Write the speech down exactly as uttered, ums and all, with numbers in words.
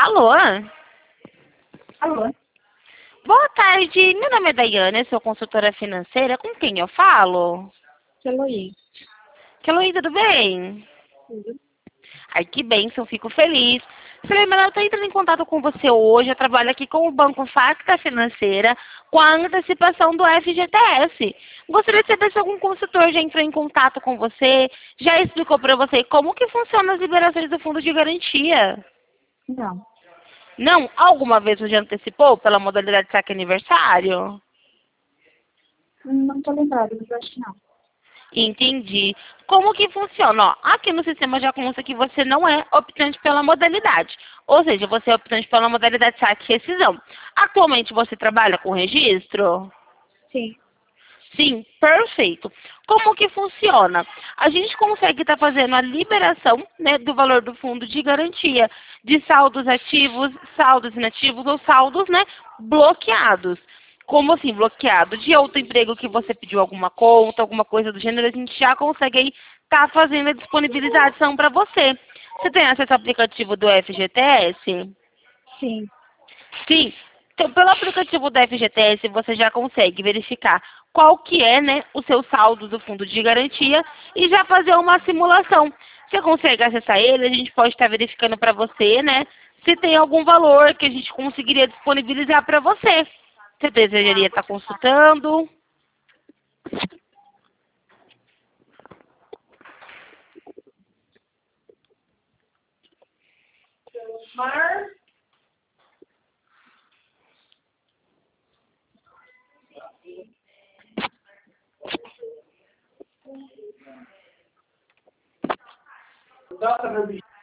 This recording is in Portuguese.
Alô? Alô? Boa tarde, meu nome é Daiane, eu sou consultora financeira. Com quem eu falo? Eloí. Eloí, tudo bem? Tudo. Ai, que bênção, fico feliz. Selena, eu estou entrando em contato com você hoje. Eu trabalho aqui com o Banco Facta Financeira, com a antecipação do F G T S. Gostaria de saber se algum consultor já entrou em contato com você, já explicou para você como que funcionam as liberações do fundo de garantia. Não, Não? Alguma vez você já antecipou pela modalidade saque aniversário? não tô lembrada, mas acho que não. Entendi. Como que funciona? Ó, aqui no sistema já consta que você não é optante pela modalidade. Ou seja, você é optante pela modalidade saque e rescisão. Atualmente você trabalha com registro? Sim, Sim, perfeito. Como que funciona? A gente consegue estar fazendo a liberação, né, do valor do fundo de garantia de saldos ativos, saldos inativos ou saldos, né, bloqueados. Como assim bloqueado? De outro emprego que você pediu alguma conta, alguma coisa do gênero, a gente já consegue aí estar fazendo a disponibilização para você. Você tem acesso ao aplicativo do F G T S? sim. Sim. Então, pelo aplicativo da F G T S, você já consegue verificar qual que é, né, o seu saldo do fundo de garantia e já fazer uma simulação. Você consegue acessar ele, a gente pode estar verificando para você, né, se tem algum valor que a gente conseguiria disponibilizar para você. Você desejaria estar consultando? Mar? Dá pra